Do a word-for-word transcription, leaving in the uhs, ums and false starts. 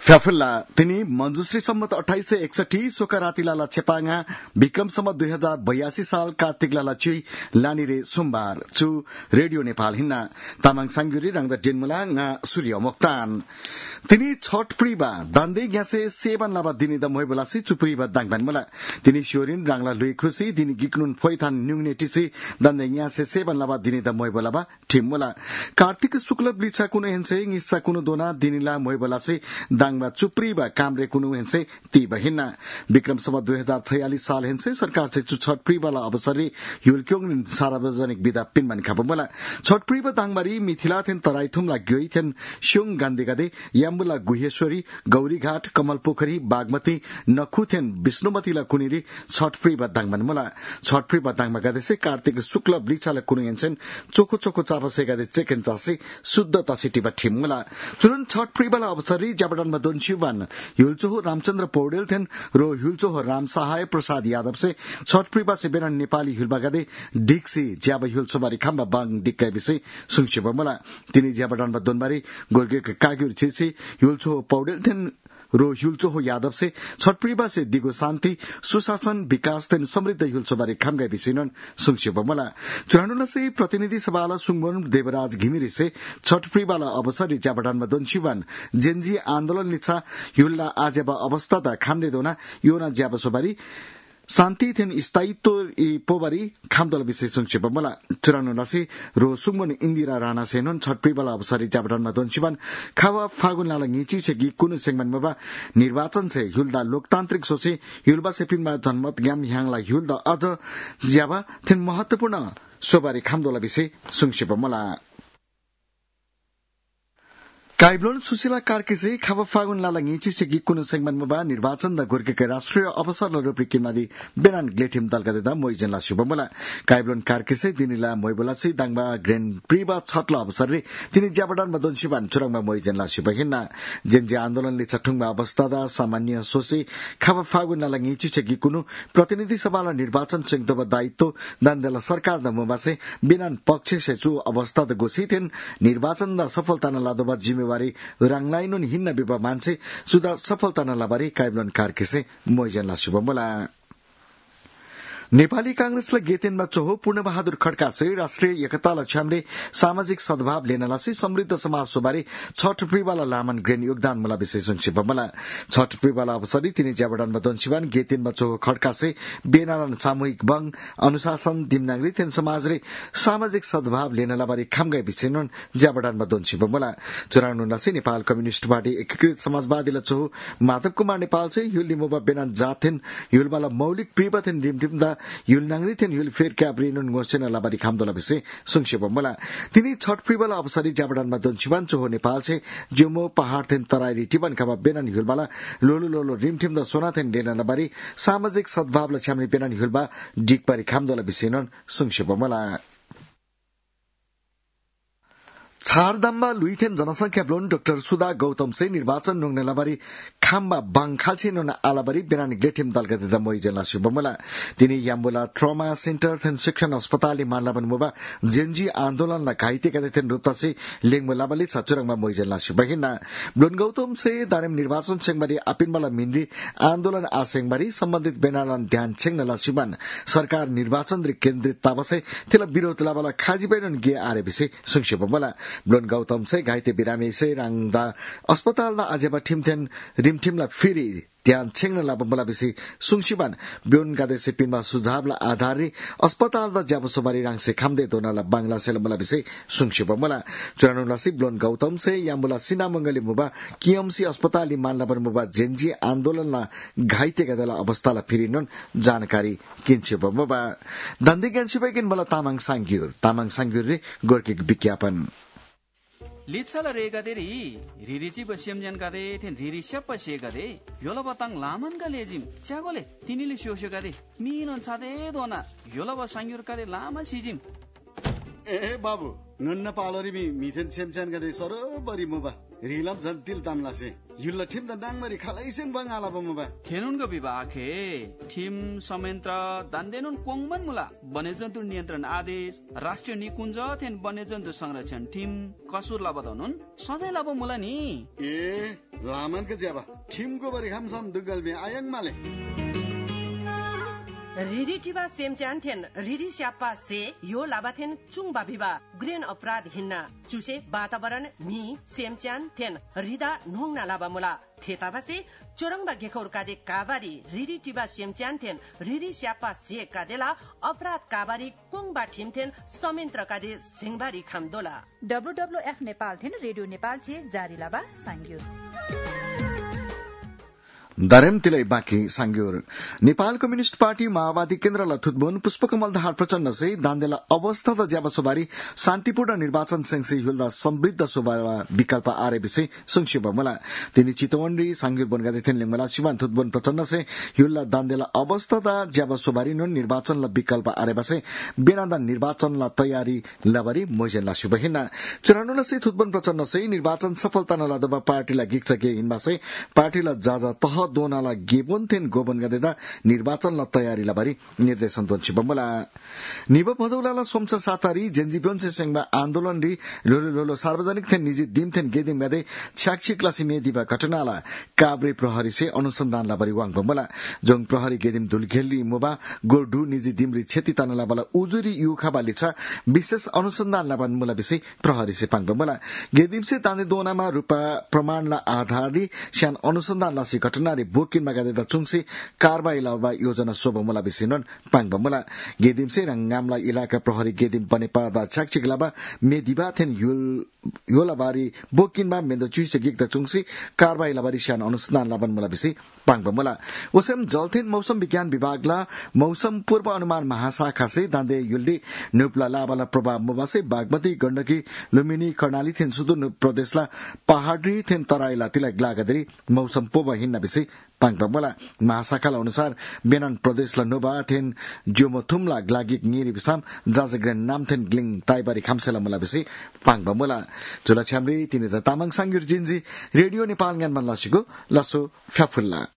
फ्याफुल्ला तिनी मञ्जुश्री सम्मत अठाइस सय एकसठी सोका रातिलाला छेपाङा विक्रम सम्मत दुई हजार बयासी साल कार्तिक लाला चुई लानी रे सोमबार चु रेडियो नेपाल हिन्ना तामाङ सांग्युरी राङदा डेनमुला nga सूर्य मोक्तान तिनी छठ प्रिबा दान्दे ग्यासे सेवन लाबा दिनी द मोइबलासी चुप्रिबा दाङबान मला तिनी श्योरिन राङला लुई खुसी दिनी गिक्नुन फोइथान न्युङने टिसी दान्दे ग्यासे सेवन लाबा दिनी द मोइबलाबा ठिममुला कार्तिक शुक्ल ब्लिछा कुनो हेन्सेงิसा कुनो दोना दिनीला मोइबलासी दाङबा चुप्रिबा कामरे कुनो हेन्से ती बहिना विक्रम सम्म दुई हजार छयालिस साल हेन्से सरकार से छठ प्रिबाला अवसरी युलक्योङ सार्वजनिक विदा पिनमान खाबमला छठ प्रिबा दाङबारी मिथिला थेन तराइथुमला ग्योइ थेन श्योङ गान्दी गदे याम्बुला गुहेश्वरी गौरीघाट कमल पोखरी बागमती नखुथेन विष्णुमतीला कुनिरी छठ प्रिबा दाङमान मला छठ प्रिबा दाङमा गदेसे कार्तिक शुक्ल ब्लिछाला कुनो हेन्सेन चोखो चोखो चापसे गदे चेकेन चासे शुद्धता सिटीबा ठिमला तुरन छठ प्रिबाला अवसरी जाबडानमा दोनशिवान युलचोहो रामचन्द्र पौडेल थेन रो युलचोहो राम सहाय प्रसाद यादव से छठ प्रिबा से बेना नेपाली हुलबा गदे डिक्सी ज्याब युलचोबारी खाम्बा बाङ डिक्का विषय सुङशिबा मला तिनी ज्याबडानमा दोनबारी गोर्गे काग्युर छिसी युलचोहो पौडेल थेन रो युलचोहो यादव से छठ प्रिबा से दिगो शान्ति सुशासन विकास तेन समृद्ध युलचोबारी खामगा विषयन सुङशिबा मला चुरानुला से प्रतिनिधि सभाला सुङबन देवराज घिमिरे से छठ प्रिबाला अवसरी ज्याबडानमा दोनशिवान जेनजी आन्दोलन लिछा युल्ला आजेबा अवस्था दा खामदे दोना योना ज्याबसोबारी शान्ति थेन स्थायित्व पोबारी खामदल विषय सुङशिबा मला चुरानुला से रो सुङबन इन्दिरा राणा सेनन छठ प्रिबाला अवसरी ज्याबडानमा दोनशिवान खावा फागुन लाला ङिची से गि कुनु सेगमन मबा निर्वाचन से युल्दा लोकतान्त्रिक सोचे युल्बा सेपिनमा जनमत ग्याम ह्याङला युल्दा अझ ज्याबा थेन महत्वपूर्ण सोबारी खामदल विषय सुङशिबा मला काइब्लोन सुशीला कार्केसे खावा फागुन लाला ङिची से गि कुनु सेगमन मबा निर्वाचन द गोर्के राष्ट्रिय अवसर ल रुपि किमादी बेनान ग्लेटिम दलगदेदा मोइजनला शुभमला काइब्लोन कार्केसे दिनिला मोइबलासी दाङबा ग्रेन्ड प्रिबा छटला अवसर रे तिनी ज्याबडान मदनशिबान चुरङमा मोइजनला शुभहिना जेनजे आन्दोलनले चठुङमा अवस्था दा सामान्य सोसे खावा फागुन लाला ङिची से गि कुनु प्रतिनिधि सभाला निर्वाचन सेंगदब दायित्व दान्दला सरकार द मोबासे बेनान पक्ष से चु अवस्था द गोसितेन निर्वाचन द सफलता न लादोबा जिम्मेवारी राङलाइनुन हिन्न बिबा मान्छे सुदा सफलता नलाबारी काइब्लोन कार्केसे मोइजनला शुभमला नेपाली कांग्रेसलाई गेतेनमा चोहो पूर्णबहादुर खड्कासे राष्ट्रिय एकता लक्ष्यमले सामाजिक सद्भाव लेनलासी समृद्ध समाज सोबारे छठ प्रिबाला लामन ग्रेन योगदान मला विषय सुङशिबा मला छठ प्रिबाला अवसरी तिनी ज्याबडानमा दोनशिवान गेतेनमा चोहो खड्कासे बेनालन सामूहिक बङ अनुशासन दिमनागरी थेन समाज रे सामाजिक सद्भाव लेनलाबारी खामगाई विषयन ज्याबडानमा दोनशिबा मला चौरासी नेपाल कम्युनिस्ट पार्टी एकीकृत समाजवादीला चोहो माधव कुमार नेपाल से युल्ली मोबा बेनान जाथेन युलबाला मौलिक प्रिबथेन रिमटिमदा युल नांगरी थेन युल फेर क्याब्रिनुन गोसेना लाबारी खामदोला विषय सुङशिबा मला तिनी छठ प्रिबला अवसरी ज्याबडानमा दोनशिवान चोहो नेपाल से जुमो पहाड़ थेन तराई रिटिबन खाबा बेनान युलबाला लोलो लोलो रिमटिम द सोना थेन लेना लाबारी सामाजिक सद्भाव लक्ष्यमले बेनान युलबा डिकबारी खामदोला विषयन सुङशिबा मला छारदाम्बा लुइथेन जनसंख्या ब्लोन डाक्टर सुधा गौतम से निर्वाचन नुंगने लाबारी खाम्बा बांखालछे नुन आलाबारी बेनानी ग्लेटिम दलगते मोइजनला शुभमला तिनी याम्बुला ट्रमा सेन्टर थेन शिक्षण अस्पताल मानलाबन मुबा जेनजी आन्दोलनला घाइते गते थेन रुतासे लेङमलाबली छचुरङमा मोइजनला शुभहिना ब्लोन गौतम से दारेम निर्वाचन सेंगबारी आपिनबला मिनरी आन्दोलन आसेंगबारी सम्बन्धित बेनालन ध्यान छेंगनला शुभन सरकार निर्वाचन रि केन्द्रित ताबसे तिला विरोध लाबला खाजी बैनन गे आरे विषय सुङशिबमला ब्लोन गौतम से घाइते बिरामी से राङदा अस्पतालमा आजेबा ठिमथेन रिमठिमला फेरि ध्यान छेंगन लाबमला विषय सुङशिबान ब्योन गादेसे पिनमा सुझावला आधारले अस्पताल द ज्याबसोबारी राङसे खामदे दोनाला बांग्ला सेलमला विषय सुङशिबमला चुरानुलासी ब्लोन गौतम से यामुला सिनामंगली मुबा किएमसी अस्पताल मानलाबर मुबा जेनजी आन्दोलनला घाइते गदला अवस्थाला फिरिनुन जानकारी किन्छिबमबा दन्दे ज्ञानसिबैकिन मला तामाङ सांग्युर तामाङ सांग्युर रे गोर्के विज्ञापन लिच्छल रेगदेरी रिरिची बसियम गदे थेन रिरिशप पसे गदे योला बताङ लामन गलेजिम च्यागोले तिनीले सोसो गदे मीन छादे दोना योला बसाङ्युर गदे लामा छिजिम ए बाबु नन्न पालोरी मी मिथेन सेमचान गदे सरोबरी मुबा रिलम झन तिल तामलासे युल्ला ठिम द नाङमरी खालाइसेन बंगाला बमुबा थेनुन ग विभाखे ठिम समेन्त्र दान्देनुन कोङमन मुला वन्यजन्तु नियन्त्रण आदेश राष्ट्रिय निकुञ्ज थेन वन्यजन्तु संरक्षण टिम कसुर लाबदनुन सधैँ लाब मुला नि ए लामन के ज्याबा ठिमको बरी खामसम दुगल बे आयङ माले रिरी टिबा सेमचान थेन रिरी स्यापा से यो लाबाथेन चुङ बाबिबा ग्रेन अपराध हिन्ना चुसे वातावरण मी सेमचान थेन रिदा नोङना लाबा मुला थेताबा से चोरङबा गेखौर कादे काबारी रिरी टिबा सेमचान थेन रिरी स्यापा से कादेला अपराध काबारी कोङबा ठिमथेन समेन्त्र कादे सिंहबारी खामदोला डब्लुडब्लुएफ नेपाल थेन रेडियो नेपाल छे जारी लाबा सांग्यो दारेम तिलै बाँकी सांग्योर नेपाल कम्युनिस्ट पार्टी माओवादी केन्द्र लथुतबुन पुष्पकमल दाहाल प्रचण्ड से दान्देला अवस्था द ज्याबा सोबारी शान्तिपूर्ण निर्वाचन सेंसी हुल्दा समृद्ध सोबारा विकल्प आरे विषय संक्षेप मला तिनी चितवनरी सांग्योर बनगादे थिन लिंगमला शिवान थुतबुन प्रचण्ड से हुल्ला दान्देला अवस्था द ज्याबा सोबारी नुन निर्वाचन ल विकल्प आरे बसे बेनादा निर्वाचन ल तयारी लबरी मोजेला सुबहिना चुरानुला से थुतबुन प्रचण्ड से निर्वाचन सफलता न लदबा पार्टी ला गिक्छ के इनबा से पार्टी ला जाजा तह दोनाला गेबोन थेन गोबन गदेदा निर्वाचन ल तयारी लबारी निर्देशन दोन छिबमला निब पदौलाला सोमसा सातारी जेन्जिपियन से संगमा आन्दोलन रि लोलो लोलो सार्वजनिक थेन निजी दिम थेन गेदिम गदे छ्याक्छि क्लासी मे दिबा घटनाला काब्रे प्रहरी से अनुसन्धान लबारी वाङ बमला जोङ प्रहरी गेदिम दुलखेली मोबा गोल्डु निजी दिमरी क्षति तानला बला उजुरी युखा बालिछा विशेष अनुसन्धान लबान मुला विषय प्रहरी से पाङ बमला गेदिम से ताने दोनामा रुपा प्रमाणला आधारले स्यान अनुसन्धान लासी घटना बोकिन मगादेदा चुङसे कारबाही लावा योजना सोबमुला बिसिनन पाङबमुला गेदिम से रंगामला इलाका प्रहरी गेदिम बनेपा दा छाक्छिक लाबा मेदिबा थेन युल योलाबारी बोकिनमा मेन्दो चुइसे गिक्दा चुङसे कारबाही लाबारी स्यान अनुसन्धान लाबन मुला बिसि पाङबमुला ओसम जलथेन मौसम विज्ञान विभागला मौसम पूर्व अनुमान महाशाखा से दान्दे युल्डी नुपला लाबाला प्रभाव मुबासे बागमती गण्डकी लुम्बिनी कर्णाली थेन सुदूर प्रदेशला पहाडी थेन तराईला तिला ग्लागदरी मौसम पूर्व हिन्न बिसि पाङबमुला महाशाखाला अनुसार बेनान प्रदेशला नोबा थेन जोमोथुमला ग्लागिक निरी बिसाम जाजग्रेन नामथेन ग्लिङ ताइबारी खामसेला मुला बिसि पाङबमुला जुला छ्यामरी तिनी त तामाङ सांग्युर जिन्जी रेडियो नेपाल ज्ञान मन लसिको लसो फ्याफुल्ला